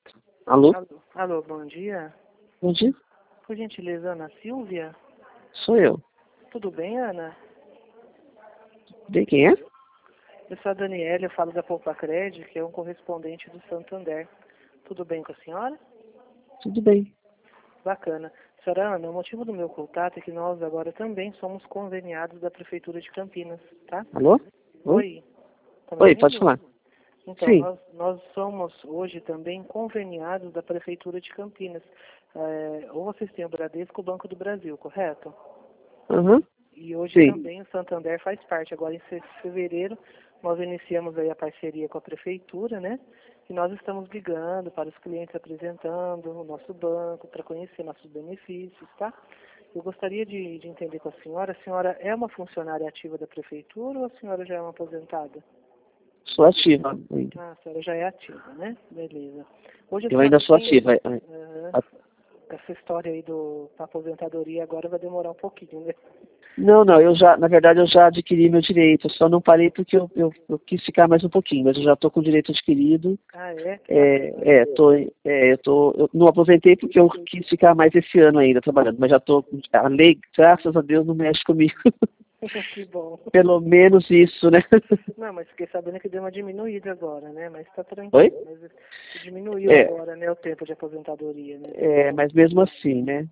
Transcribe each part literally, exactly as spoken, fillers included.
Alô? Alô, alô, bom dia. Bom dia. Por gentileza, Ana Silvia? Sou eu. Tudo bem, Ana? De quem é? Eu sou a Daniela, eu falo da Poupa Cred, que é um correspondente do Santander. Tudo bem com a senhora? Tudo bem. Bacana. Senhora Ana, o motivo do meu contato é que nós agora também somos conveniados da Prefeitura de Campinas, tá? Alô? Oi? Oi, tá me Oi, pode ouvindo? falar. Então, Sim. nós, nós somos hoje também conveniados da Prefeitura de Campinas. É, ou vocês têm o Bradesco ou o Banco do Brasil, correto? Aham. E hoje Sim. também o Santander faz parte. Agora em fe- fevereiro nós iniciamos aí a parceria com a Prefeitura, né? E nós estamos ligando para os clientes apresentando o nosso banco, para conhecer nossos benefícios, tá? Eu gostaria de, de entender com a senhora, a senhora é uma funcionária ativa da Prefeitura ou a senhora já é uma aposentada? Sou ativa ainda. Ah, a senhora já é ativa, né? Beleza. Hoje a Eu ainda senhora sou tem ativa. eh, A- essa história aí do da aposentadoria agora vai demorar um pouquinho, né? Não, não, eu já, na verdade, eu já adquiri meu direito. Eu só não parei porque eu, eu, eu quis ficar mais um pouquinho, mas eu já estou com o direito adquirido. Ah, é? Que É, bacana. é, tô, é, eu tô, eu não aposentei porque eu quis ficar mais esse ano ainda trabalhando, mas já estou, a lei, graças a Deus, não mexe comigo. Que bom. Pelo menos isso, né? Não, mas fiquei sabendo que deu uma diminuída agora, né? Mas tá tranquilo. Oi? Mas diminuiu É, agora, né, o tempo de aposentadoria, né? é, mas mesmo assim, né?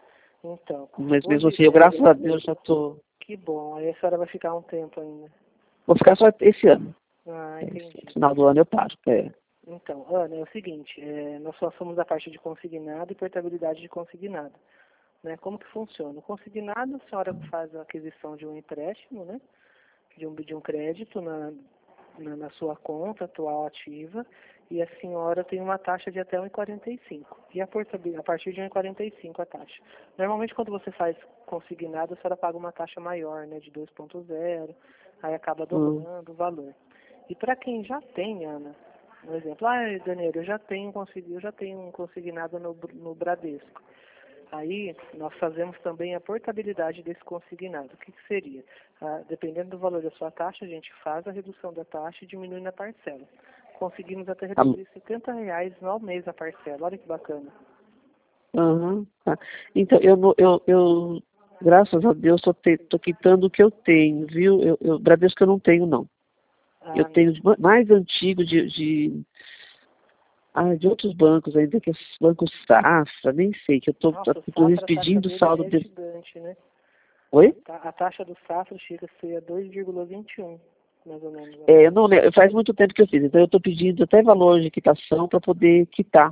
Então, Mas mesmo hoje, assim, eu, graças a Deus, já tô. que bom. Aí a senhora vai ficar um tempo ainda. Vou ficar só esse ano. Ah, É, entendi. no final do ano eu paro. É. Então, Ana, é o seguinte, é, nós só somos a parte de consignado e portabilidade de consignado. Né? Como que funciona? O consignado, a senhora faz a aquisição de um empréstimo, né? De um, de um crédito na, na, na sua conta atual ativa, e a senhora tem uma taxa de até um vírgula quarenta e cinco. E a, portabil- a partir de um vírgula quarenta e cinco a taxa. Normalmente, quando você faz consignado, a senhora paga uma taxa maior, né? De dois ponto zero, aí acaba Hum. dobrando o valor. E para quem já tem, Ana, um exemplo, ah, Daniel, eu já tenho, consegui, eu já tenho um consignado no, no Bradesco. Aí nós fazemos também a portabilidade desse consignado. O que, que seria? Ah, dependendo do valor da sua taxa, a gente faz a redução da taxa e diminui na parcela. Conseguimos até Ah, reduzir setenta reais no mês a parcela. Olha que bacana. aham, tá. Então, eu, não- eu, eu, graças a Deus, tô, te, tô quitando o que eu tenho, viu? Eu, eu, Bradesco eu não tenho, não. Eu Ah, tenho de ma- mais antigo de, de, ah, de outros bancos ainda, que é os bancos Safra, nem sei, que eu tô, nossa, o inclusive, Safra, a taxa pedindo dele saldo é de... gigante, né? A, Oi? ta- a taxa do Safra chega a ser dois vírgula vinte e um, mais ou menos. É, eu não lembro, faz muito tempo que eu fiz, então eu estou pedindo até valor de quitação para poder quitar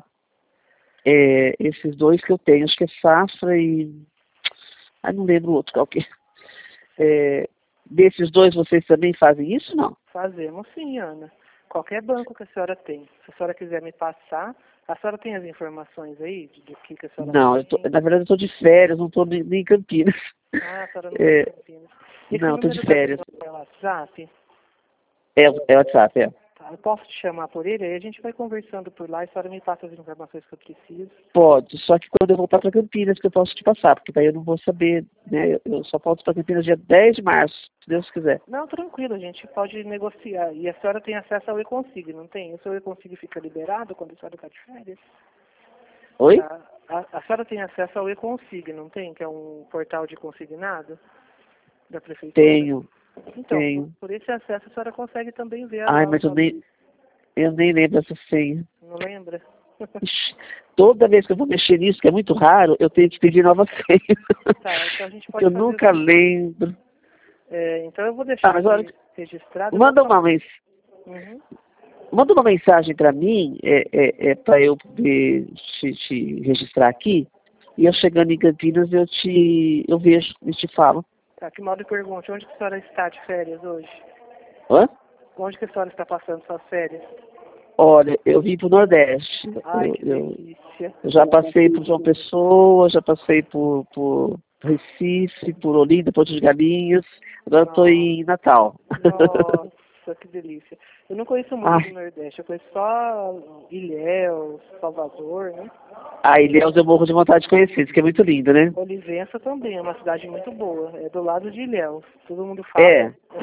é, esses dois que eu tenho, acho que é Safra e... Ah, não lembro o outro qual que é. É, desses dois vocês também fazem isso, não? Fazemos sim, Ana. Qualquer banco que a senhora tem. Se a senhora quiser me passar, a senhora tem as informações aí de- do que, que a senhora Não, eu tô, tem? na verdade eu estou de férias, não estou nem, nem em Campinas. Ah, a senhora não está em É, Campinas. Esse não, estou número de da férias. senhora é o WhatsApp? É, é WhatsApp, é. Tá, eu posso te chamar por ele? Aí a gente vai conversando por lá e a senhora me passa as informações que eu preciso. Pode, só que quando eu voltar para Campinas que eu posso te passar, porque daí eu não vou saber, né? Eu, eu só volto para Campinas dia dez de março, se Deus quiser. Não, tranquilo, a gente pode negociar. E a senhora tem acesso ao E-Consig, não tem? O seu E-Consig fica liberado quando a senhora está de férias? Oi? A, a, a senhora tem acesso ao E-Consig, não tem? Que é um portal de consignado da prefeitura? Tenho, Então, por, tenho. por esse acesso a senhora consegue também ver Ai, lá os mas eu valores. nem, eu nem lembro essa senha. Não lembra? Ixi, toda vez que eu vou mexer nisso, que é muito raro, eu tenho que pedir nova senha. Tá, então a gente Porque pode eu fazer o nunca seguinte. lembro. É, então eu vou Ah, deixar mas olha, aqui registrado. Eu vou manda falar. uma mensagem. Uhum. Manda uma mensagem para mim, é, é, é para eu poder te, te registrar aqui, e eu chegando em Campinas eu te eu vejo e te falo. Tá, que modo de pergunta. Onde que a senhora está de férias hoje? Hã? Onde que a senhora está passando suas férias? Olha, eu vim para o Nordeste. Ai, Eu, que eu, delícia. eu já passei por João Pessoa, já passei por, por Recife, por Olinda, Porto de Galinhas, agora estou Nossa, em Natal. nossa, que delícia. Eu não conheço muito do Ai, Nordeste. Eu conheço só Ilhéus, Salvador, né? a Ilhéus eu morro de vontade de conhecer, diz que é muito lindo, né? Olivença também é uma cidade muito boa. É do lado de Ilhéus. Todo mundo fala. É.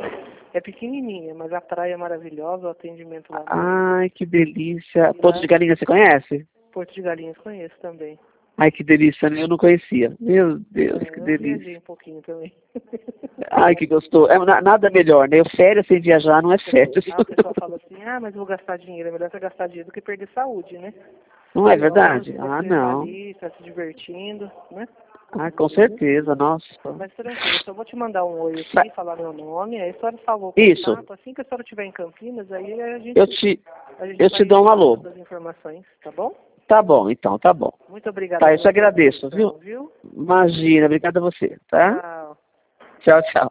É pequenininha, mas a praia é maravilhosa, o atendimento lá. Ai, que delícia. E Porto lá- de Galinhas, você conhece? Porto de Galinhas conheço também. Ai, que delícia, né? Eu não conhecia. Meu Deus, É, que eu delícia. viajei um pouquinho também. Ai, que gostoso. É, na- nada melhor, né? Férias sem viajar não é férias. Ah, o pessoal fala assim, ah, mas eu vou gastar dinheiro. É melhor você gastar dinheiro do que perder saúde, né? Não é Pelo menos verdade? você Ah, tá não. ali, tá se divertindo, né? Ah, com certeza, nossa. Mas tranquilo, eu só vou te mandar um oi Sa- aqui, falar meu nome, aí a senhora salvou o Isso. contato. Assim que a senhora estiver em Campinas, aí a gente, Eu te, a gente eu vai te dou um alô. das informações, tá bom? Tá bom, então, tá bom. Muito obrigada Tá, eu te pela sua agradeço, atenção, viu? viu? Imagina, obrigada a você, tá? Tchau. Tchau, tchau.